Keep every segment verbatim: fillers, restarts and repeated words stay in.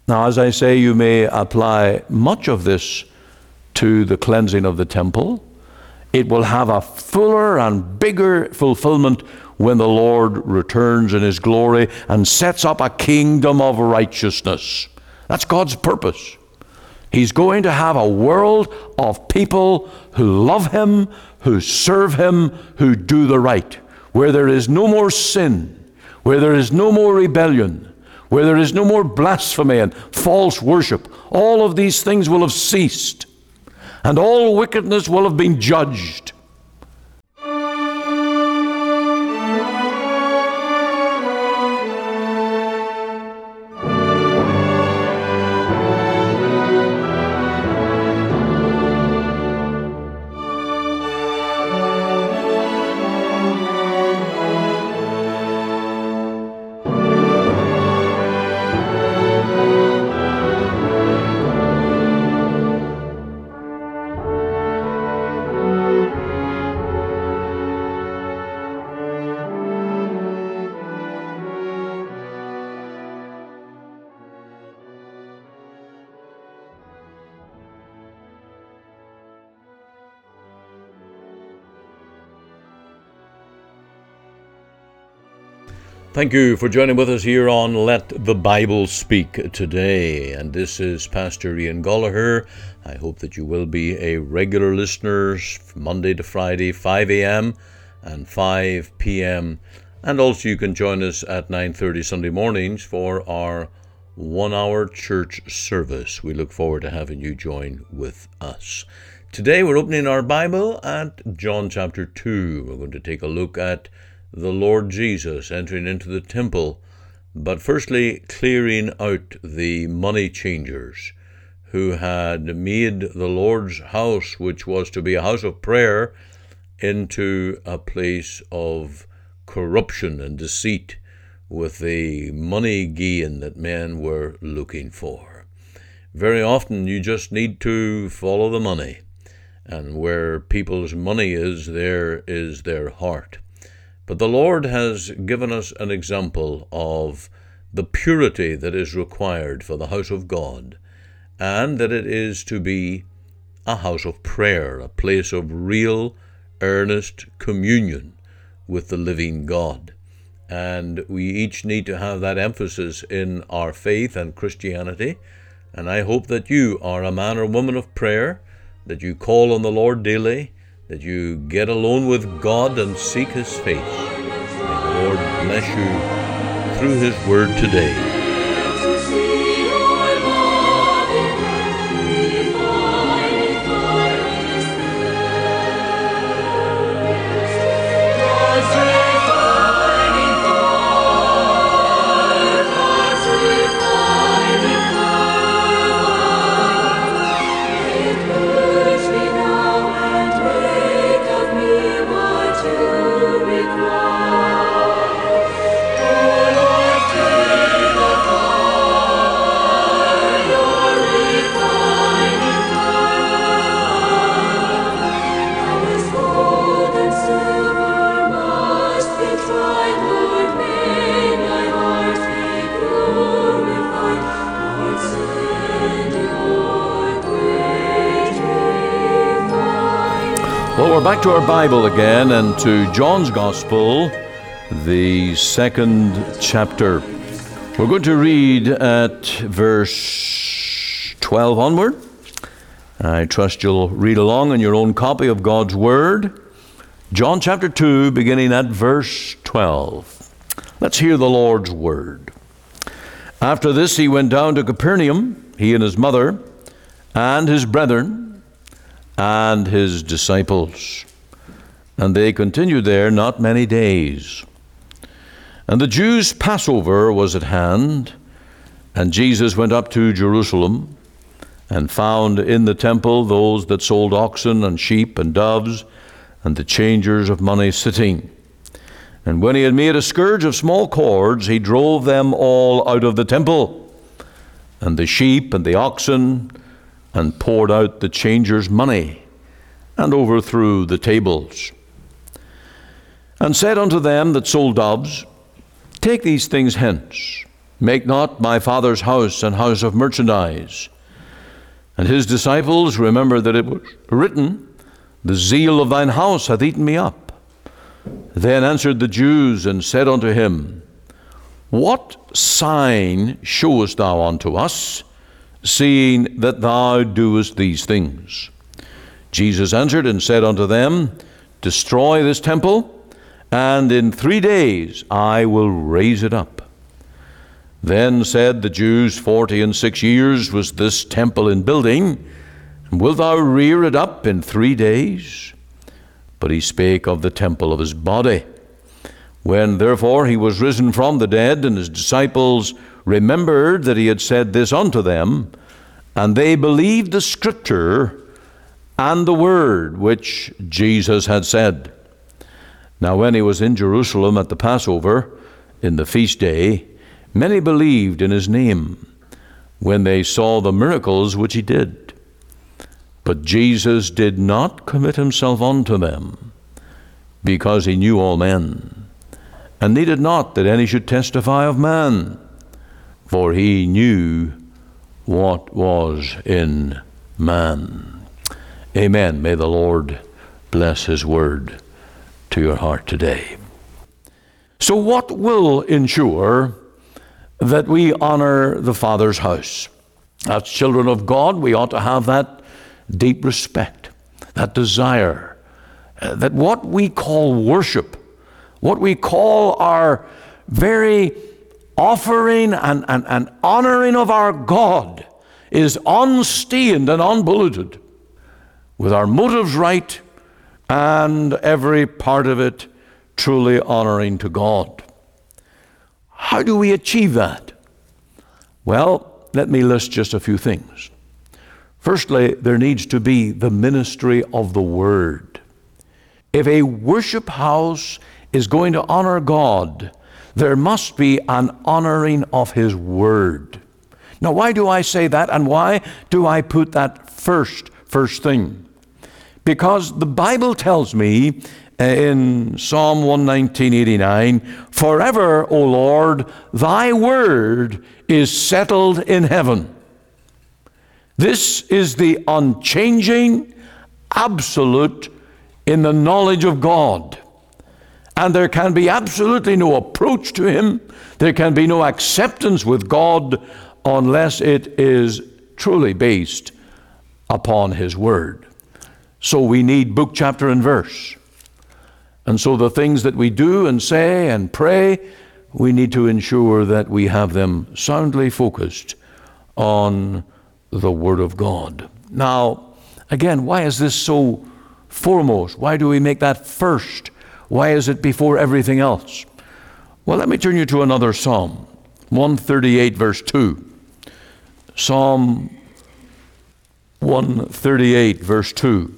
Now, as I say, you may apply much of this to the cleansing of the temple. It will have a fuller and bigger fulfillment when the Lord returns in his glory and sets up a kingdom of righteousness. That's God's purpose. He's going to have a world of people who love him, who serve him, who do the right, where there is no more sin, where there is no more rebellion, where there is no more blasphemy and false worship. All of these things will have ceased, and all wickedness will have been judged. Thank you for joining with us here on Let the Bible Speak today. And this is Pastor Ian Gallagher. I hope that you will be a regular listener Monday to Friday, five a.m. and five p.m. And also you can join us at nine thirty Sunday mornings for our one-hour church service. We look forward to having you join with us. Today we're opening our Bible at John chapter two. We're going to take a look at the Lord Jesus entering into the temple, but firstly clearing out the money changers who had made the Lord's house, which was to be a house of prayer, into a place of corruption and deceit with the money gain that men were looking for. Very often you just need to follow the money, and where people's money is, there is their heart. But the Lord has given us an example of the purity that is required for the house of God, and that it is to be a house of prayer, a place of real, earnest communion with the living God. And we each need to have that emphasis in our faith and Christianity. And I hope that you are a man or woman of prayer, that you call on the Lord daily, that you get alone with God and seek his face. May the Lord bless you through his word today. Well, we're back to our Bible again and to John's Gospel, the second chapter. We're going to read at verse twelve onward. I trust you'll read along in your own copy of God's Word. John chapter two, beginning at verse twelve. Let's hear the Lord's Word. After this he went down to Capernaum, he and his mother, and his brethren, and his disciples. And they continued there not many days. And the Jews' Passover was at hand, and Jesus went up to Jerusalem, and found in the temple those that sold oxen and sheep and doves, and the changers of money sitting. And when he had made a scourge of small cords, he drove them all out of the temple, and the sheep and the oxen, and poured out the changers' money, and overthrew the tables. And said unto them that sold doves, Take these things hence, Make not my Father's house an house of merchandise. And his disciples remembered that it was written, The zeal of thine house hath eaten me up. Then answered the Jews and said unto him, What sign showest thou unto us, seeing that thou doest these things? Jesus answered and said unto them, Destroy this temple, and in three days I will raise it up. Then said the Jews, Forty and six years was this temple in building, and wilt thou rear it up in three days? But he spake of the temple of his body. When therefore he was risen from the dead, and his disciples remembered that he had said this unto them, and they believed the scripture and the word which Jesus had said. Now when he was in Jerusalem at the Passover, in the feast day, many believed in his name, when they saw the miracles which he did. But Jesus did not commit himself unto them, because he knew all men, and needed not that any should testify of man, for he knew what was in man. Amen. May the Lord bless his word to your heart today. So what will ensure that we honor the Father's house? As children of God, we ought to have that deep respect, that desire, uh, that what we call worship, what we call our very offering and, and, and honoring of our God is unstained and unpolluted, with our motives right and every part of it truly honoring to God. How do we achieve that? Well, let me list just a few things. Firstly, there needs to be the ministry of the Word. If a worship house is going to honor God, there must be an honoring of His Word. Now, why do I say that, and why do I put that first, first thing? Because the Bible tells me in Psalm one nineteen, eighty-nine, Forever, O Lord, thy word is settled in heaven. This is the unchanging absolute in the knowledge of God. And there can be absolutely no approach to Him. There can be no acceptance with God unless it is truly based upon His Word. So we need book, chapter, and verse. And so the things that we do and say and pray, we need to ensure that we have them soundly focused on the Word of God. Now, again, why is this so foremost? Why do we make that first? Why is it before everything else? Well, let me turn you to another Psalm, one thirty-eight, verse two. Psalm one thirty-eight, verse two.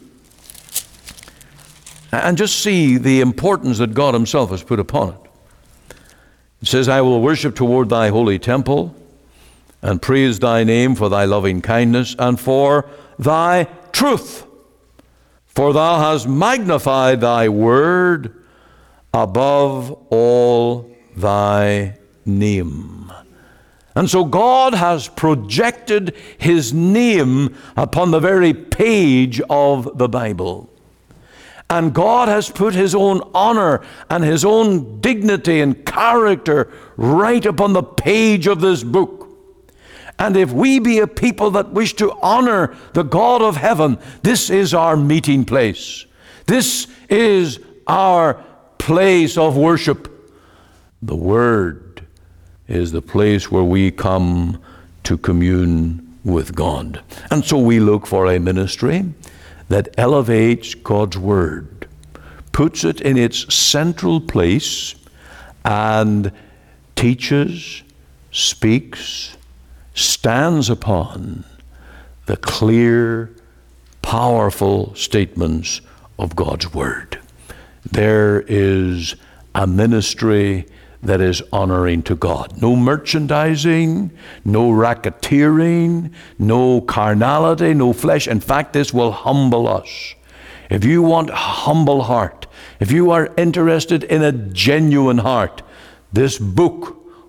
And just see the importance that God Himself has put upon it. It says, I will worship toward thy holy temple, and praise thy name for thy loving kindness and for thy truth. For thou hast magnified thy word above all thy name. And so God has projected His name upon the very page of the Bible. And God has put His own honor and His own dignity and character right upon the page of this book. And if we be a people that wish to honor the God of heaven, this is our meeting place. This is our place of worship. The Word is the place where we come to commune with God. And so we look for a ministry that elevates God's Word, puts it in its central place, and teaches, speaks, stands upon the clear, powerful statements of God's Word. There is a ministry that is honoring to God. No merchandising, no racketeering, no carnality, no flesh. In fact, this will humble us. If you want a humble heart, if you are interested in a genuine heart, this book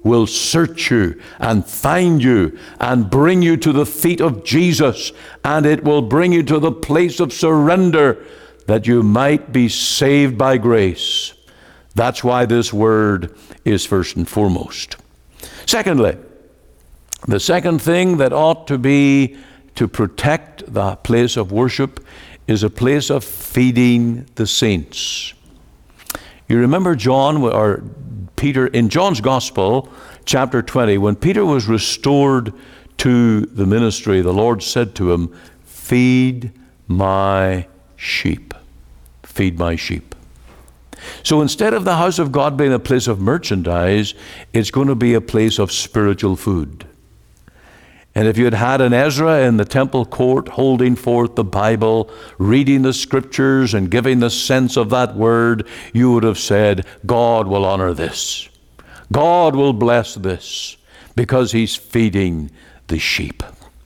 will search you and find you and bring you to the feet of Jesus, and it will bring you to the place of surrender that you might be saved by grace. That's why this word is first and foremost. Secondly, the second thing that ought to be to protect the place of worship is a place of feeding the saints. You remember John, or Peter, in John's Gospel, chapter twenty, when Peter was restored to the ministry, the Lord said to him, "Feed my sheep. Feed my sheep." So instead of the house of God being a place of merchandise, it's going to be a place of spiritual food. And if you had had an Ezra in the temple court holding forth the Bible, reading the scriptures and giving the sense of that word, you would have said, God will honor this. God will bless this, because he's feeding the sheep.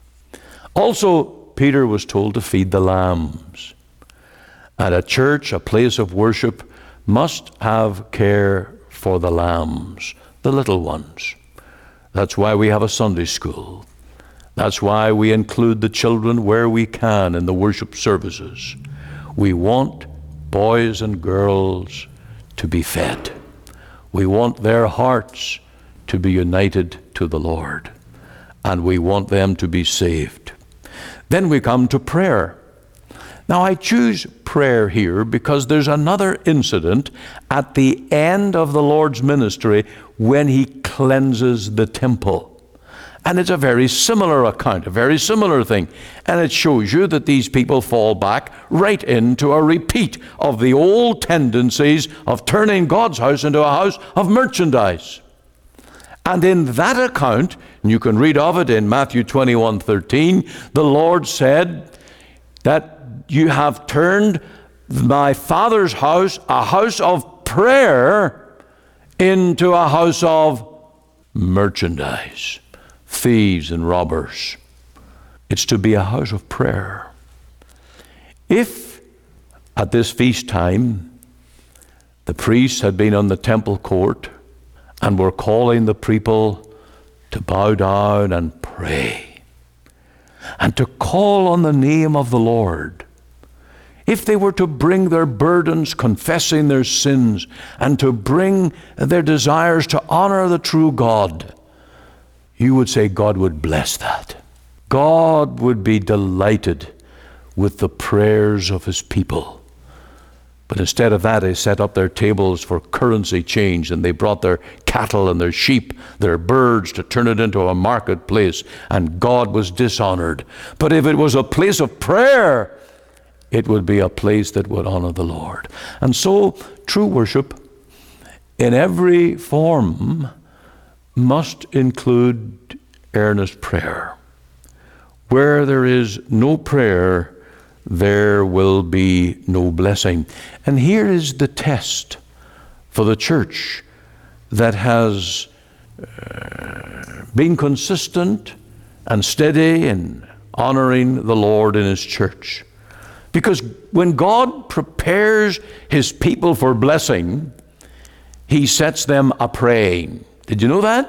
Also, Peter was told to feed the lambs. And a church, a place of worship, must have care for the lambs, the little ones. That's why we have a Sunday school. That's why we include the children where we can in the worship services. We want boys and girls to be fed. We want their hearts to be united to the Lord. And we want them to be saved. Then we come to prayer. Now I choose prayer here because there's another incident at the end of the Lord's ministry when he cleanses the temple. And it's a very similar account, a very similar thing. And it shows you that these people fall back right into a repeat of the old tendencies of turning God's house into a house of merchandise. And in that account, and you can read of it in Matthew twenty-one thirteen, the Lord said that you have turned my Father's house, a house of prayer, into a house of merchandise. Thieves and robbers. It's to be a house of prayer. If at this feast time the priests had been on the temple court and were calling the people to bow down and pray and to call on the name of the Lord, if they were to bring their burdens, confessing their sins, and to bring their desires to honor the true God, you would say God would bless that. God would be delighted with the prayers of his people. But instead of that, they set up their tables for currency change, and they brought their cattle and their sheep, their birds, to turn it into a marketplace, and God was dishonored. But if it was a place of prayer, it would be a place that would honor the Lord. And so, true worship in every form must include earnest prayer. Where there is no prayer, there will be no blessing. And here is the test for the church that has uh, been consistent and steady in honoring the Lord in his church. Because when God prepares his people for blessing, he sets them a-praying. Did you know that?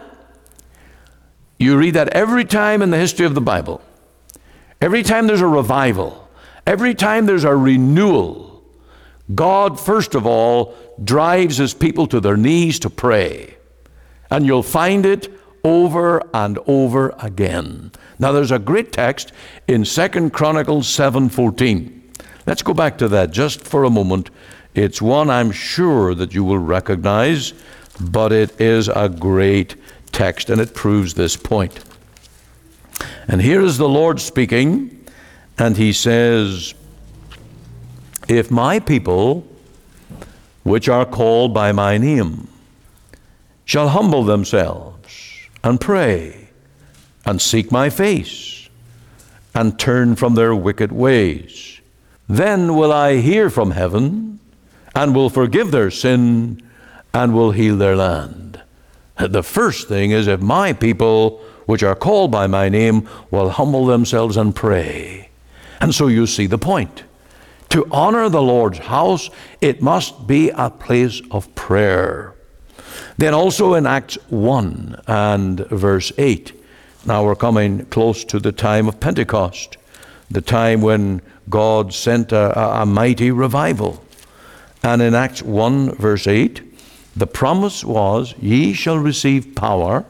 You read that every time in the history of the Bible. Every time there's a revival, every time there's a renewal, God, first of all, drives his people to their knees to pray. And you'll find it over and over again. Now there's a great text in Second Chronicles seven fourteen. Let's go back to that just for a moment. It's one I'm sure that you will recognize, but it is a great text, and it proves this point. And here is the Lord speaking, and he says, "If my people, which are called by my name, shall humble themselves and pray and seek my face and turn from their wicked ways, then will I hear from heaven and will forgive their sin and will heal their land." The first thing is, if my people, which are called by my name, will humble themselves and pray. And so you see the point. To honor the Lord's house, it must be a place of prayer. Then also in Acts one and verse eight, now we're coming close to the time of Pentecost, the time when God sent a, a, a mighty revival. And in Acts one verse eight, the promise was, ye shall receive power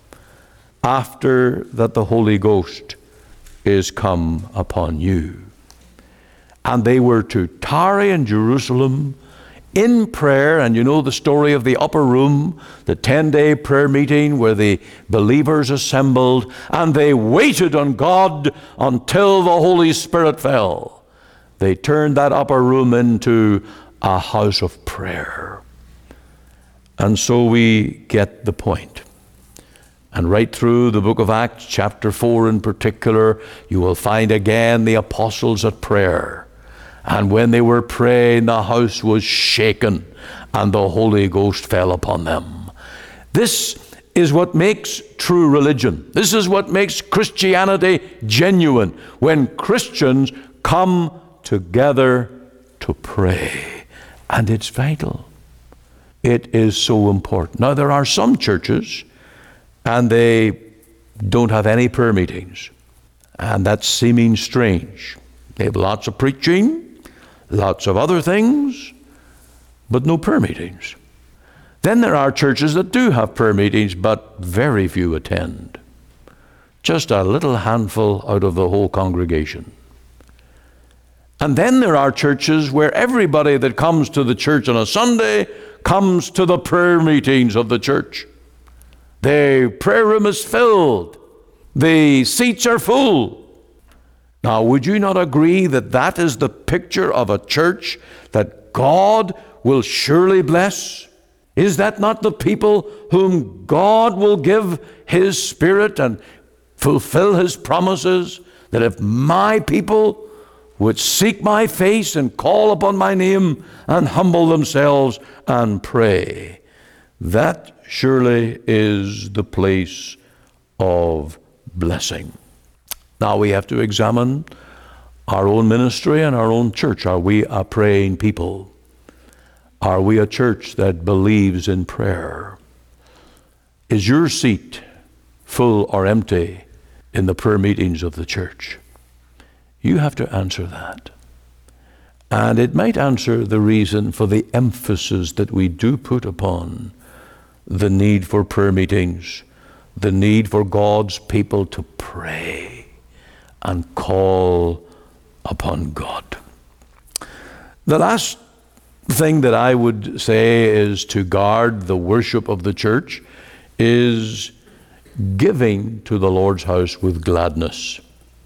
after that the Holy Ghost is come upon you. And they were to tarry in Jerusalem in prayer. And you know the story of the upper room, the ten-day prayer meeting where the believers assembled, and they waited on God until the Holy Spirit fell. They turned that upper room into a house of prayer. And so we get the point. And right through the book of Acts, chapter four in particular, you will find again the apostles at prayer. And when they were praying, the house was shaken, and the Holy Ghost fell upon them. This is what makes true religion. This is what makes Christianity genuine, when Christians come together to pray. And it's vital. It is so important. Now, there are some churches, and they don't have any prayer meetings. And that's seeming strange. They have lots of preaching, lots of other things, but no prayer meetings. Then there are churches that do have prayer meetings, but very few attend. Just a little handful out of the whole congregation. And then there are churches where everybody that comes to the church on a Sunday comes to the prayer meetings of the church. The prayer room is filled. The seats are full. Now, would you not agree that that is the picture of a church that God will surely bless? Is that not the people whom God will give His Spirit and fulfill His promises? That if my people would seek my face and call upon my name and humble themselves and pray, that surely is the place of blessing. Now we have to examine our own ministry and our own church. Are we a praying people? Are we a church that believes in prayer? Is your seat full or empty in the prayer meetings of the church? You have to answer that. And it might answer the reason for the emphasis that we do put upon the need for prayer meetings, the need for God's people to pray and call upon God. The last thing that I would say is to guard the worship of the church is giving to the Lord's house with gladness.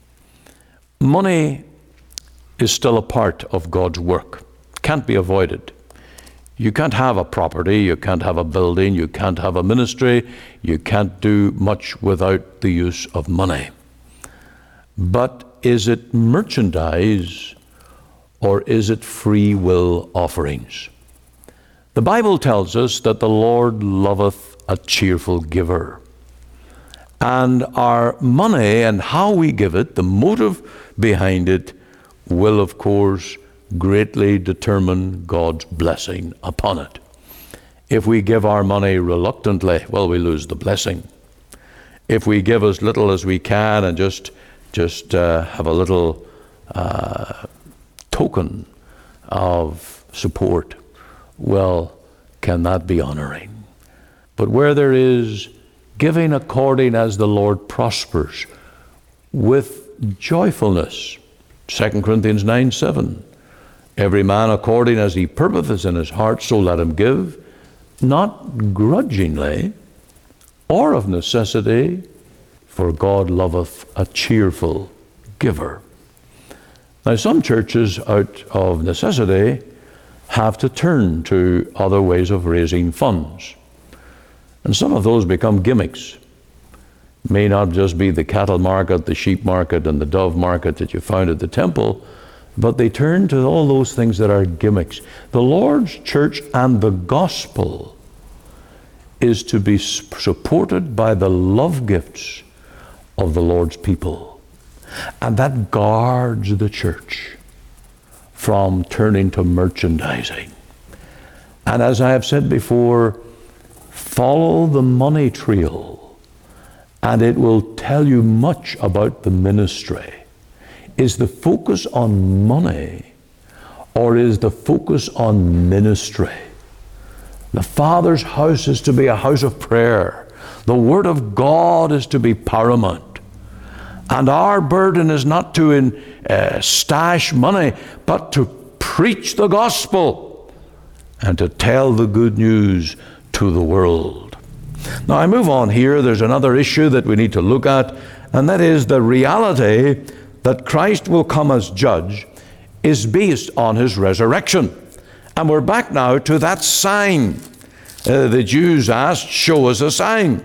Money is still a part of God's work. Can't be avoided. You can't have a property, you can't have a building, you can't have a ministry, you can't do much without the use of money. But is it merchandise or is it free will offerings? The Bible tells us that the Lord loveth a cheerful giver. And our money and how we give it, the motive behind it, will of course greatly determine God's blessing upon it. If we give our money reluctantly, well, we lose the blessing. If we give as little as we can and just just uh, have a little uh, token of support, well, can that be honoring? But where there is giving according as the Lord prospers, with joyfulness, Second Corinthians nine seven, every man according as he purposeth in his heart, so let him give, not grudgingly or of necessity, for God loveth a cheerful giver. Now, some churches, out of necessity, have to turn to other ways of raising funds. And some of those become gimmicks. May not just be the cattle market, the sheep market, and the dove market that you found at the temple, but they turn to all those things that are gimmicks. The Lord's church and the gospel is to be supported by the love gifts of the Lord's people. And that guards the church from turning to merchandising. And as I have said before, follow the money trail, and it will tell you much about the ministry. Is the focus on money, or is the focus on ministry? The Father's house is to be a house of prayer. The Word of God is to be paramount. And our burden is not to in, uh, stash money, but to preach the gospel and to tell the good news to the world. Now I move on here. There's another issue that we need to look at, and that is the reality that Christ will come as judge is based on his resurrection. And we're back now to that sign. Uh, the Jews asked, show us a sign.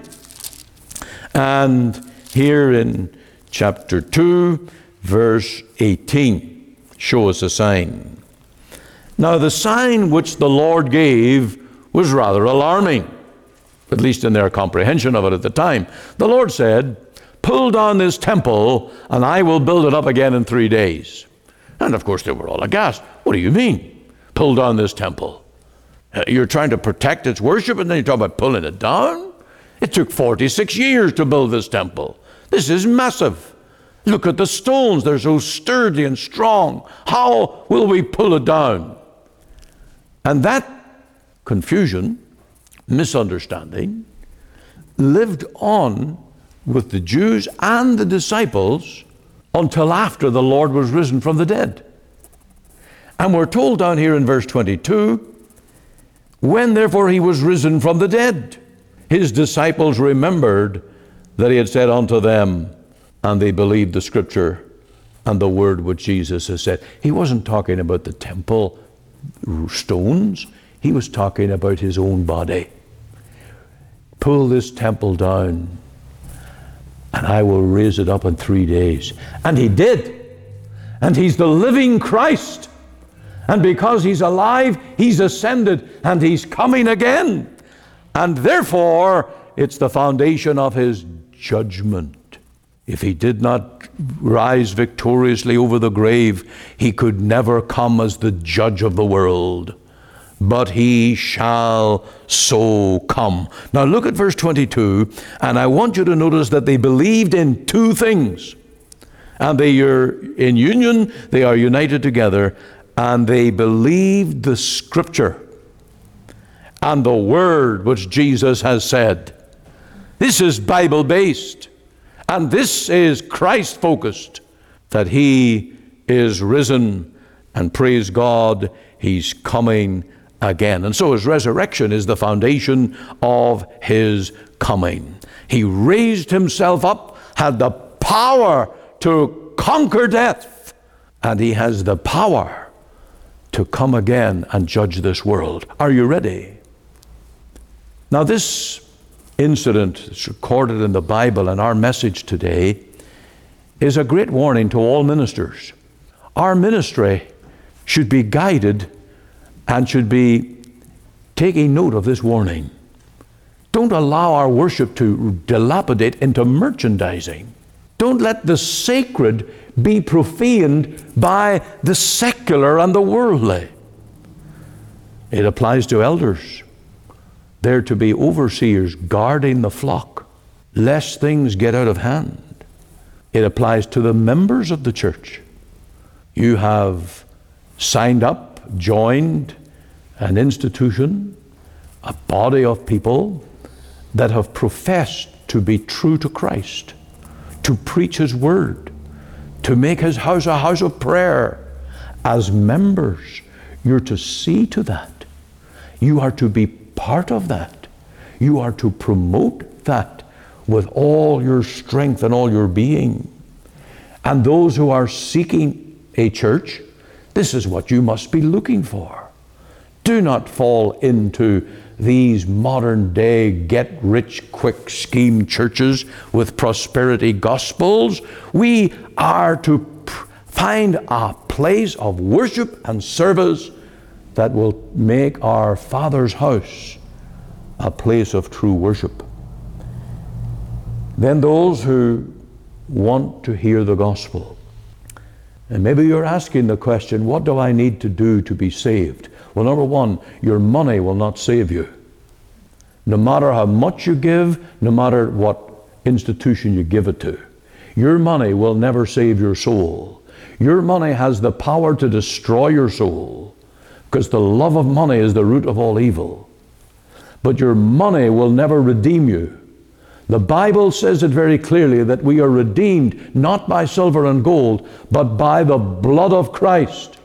And here in chapter two, verse eighteen, show us a sign. Now the sign which the Lord gave was rather alarming, at least in their comprehension of it at the time. The Lord said, pull down this temple and I will build it up again in three days. And of course they were all aghast. What do you mean, pull down this temple? Uh, you're trying to protect its worship and then you talk about pulling it down? It took forty-six years to build this temple. This is massive. Look at the stones. They're so sturdy and strong. How will we pull it down? And that confusion, misunderstanding, lived on with the Jews and the disciples until after the Lord was risen from the dead. And we're told down here in verse twenty-two, when therefore he was risen from the dead, his disciples remembered that he had said unto them, and they believed the scripture and the word which Jesus has said. He wasn't talking about the temple stones. He was talking about his own body. Pull this temple down, and I will raise it up in three days. And he did. And he's the living Christ. And because he's alive, he's ascended, and he's coming again. And therefore, it's the foundation of his judgment. If he did not rise victoriously over the grave, he could never come as the judge of the world. But he shall so come. Now look at verse twenty-two, and I want you to notice that they believed in two things. And they are in union, they are united together, and they believed the scripture and the word which Jesus has said. This is Bible-based, and this is Christ-focused, that he is risen, and praise God, he's coming again. And so his resurrection is the foundation of his coming. He raised himself up, had the power to conquer death, and he has the power to come again and judge this world. Are you ready? Now this incident is recorded in the Bible, and our message today is a great warning to all ministers. Our ministry should be guided and should be taking note of this warning. Don't allow our worship to dilapidate into merchandising. Don't let the sacred be profaned by the secular and the worldly. It applies to elders. They're to be overseers guarding the flock, lest things get out of hand. It applies to the members of the church. You have signed up, joined an institution, a body of people that have professed to be true to Christ, to preach his word, to make his house a house of prayer. As members, you're to see to that. You are to be part of that. You are to promote that with all your strength and all your being. And those who are seeking a church, this is what you must be looking for. Do not fall into these modern day get-rich-quick scheme churches with prosperity gospels. We are to pr- find a place of worship and service that will make our Father's house a place of true worship. Then those who want to hear the gospel, and maybe you're asking the question, what do I need to do to be saved? Well, number one, your money will not save you. No matter how much you give, no matter what institution you give it to, your money will never save your soul. Your money has the power to destroy your soul, because the love of money is the root of all evil. But your money will never redeem you. The Bible says it very clearly that we are redeemed not by silver and gold, but by the blood of Christ,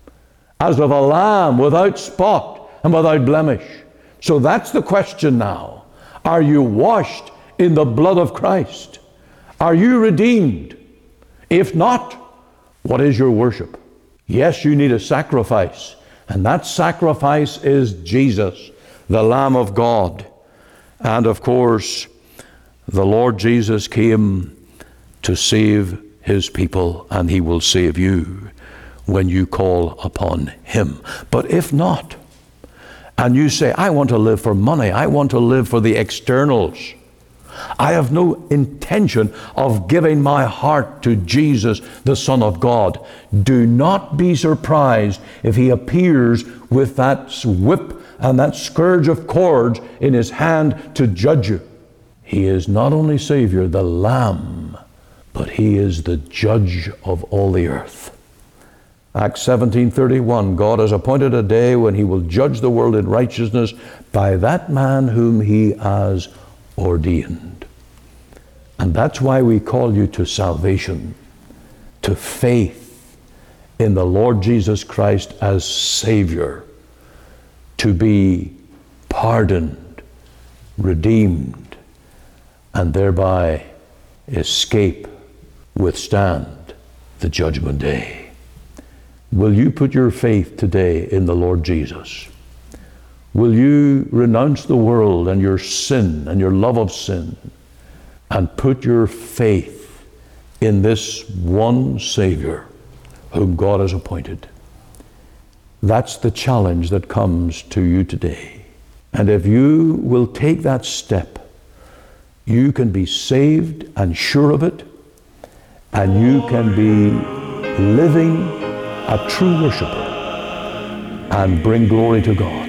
as of a lamb without spot and without blemish. So that's the question now. Are you washed in the blood of Christ? Are you redeemed? If not, what is your worship? Yes, you need a sacrifice, and that sacrifice is Jesus, the Lamb of God. And of course, the Lord Jesus came to save his people, and he will save you when you call upon him. But if not, and you say, I want to live for money, I want to live for the externals, I have no intention of giving my heart to Jesus, the Son of God, do not be surprised if he appears with that whip and that scourge of cords in his hand to judge you. He is not only Savior, the Lamb, but he is the judge of all the earth. Acts seventeen thirty-one, God has appointed a day when he will judge the world in righteousness by that man whom he has ordained. And that's why we call you to salvation, to faith in the Lord Jesus Christ as Savior, to be pardoned, redeemed, and thereby escape, withstand the judgment day. Will you put your faith today in the Lord Jesus? Will you renounce the world and your sin and your love of sin and put your faith in this one Savior whom God has appointed? That's the challenge that comes to you today. And if you will take that step, you can be saved and sure of it, and you can be living a true worshiper and bring glory to God.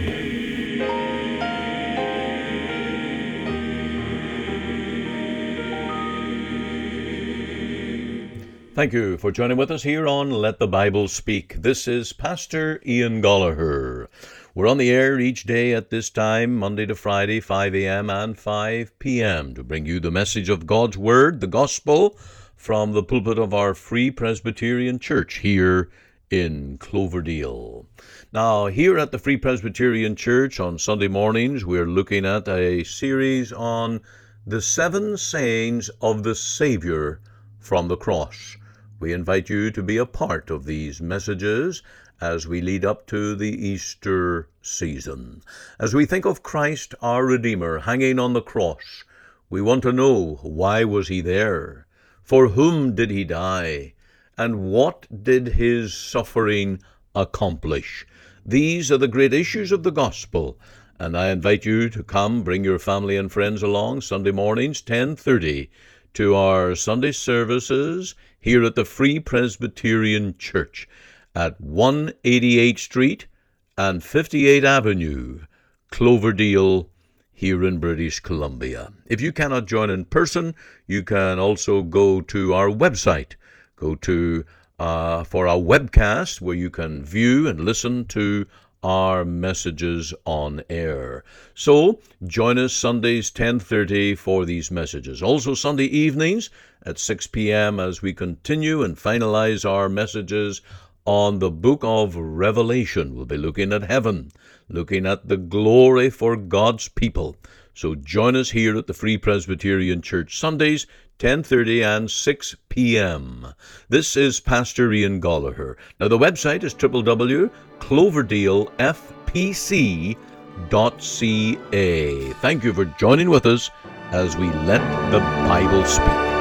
Thank you for joining with us here on Let the Bible Speak. This is Pastor Ian Gollaher. We're on the air each day at this time, Monday to Friday, five a.m. and five p.m. to bring you the message of God's Word, the Gospel, from the pulpit of our Free Presbyterian Church here in Cloverdale. Now, here at the Free Presbyterian Church on Sunday mornings, we're looking at a series on the seven sayings of the Savior from the cross. We invite you to be a part of these messages as we lead up to the Easter season. As we think of Christ, our Redeemer, hanging on the cross, we want to know, why was he there? For whom did he die? And what did his suffering accomplish? These are the great issues of the gospel, and I invite you to come, bring your family and friends along Sunday mornings, ten thirty, to our Sunday services here at the Free Presbyterian Church at one eighty-eighth Street and fifty-eighth Avenue, Cloverdale, here in British Columbia. If you cannot join in person, you can also go to our website. Go to uh, for our webcast, where you can view and listen to our messages on air. So join us Sundays ten thirty for these messages. Also Sunday evenings at six p.m. as we continue and finalize our messages on the book of Revelation. We'll be looking at heaven, looking at the glory for God's people. So join us here at the Free Presbyterian Church Sundays, ten thirty and six p.m. This is Pastor Ian Gollaher. Now the website is w w w dot cloverdale f p c dot c a. Thank you for joining with us as we let the Bible speak.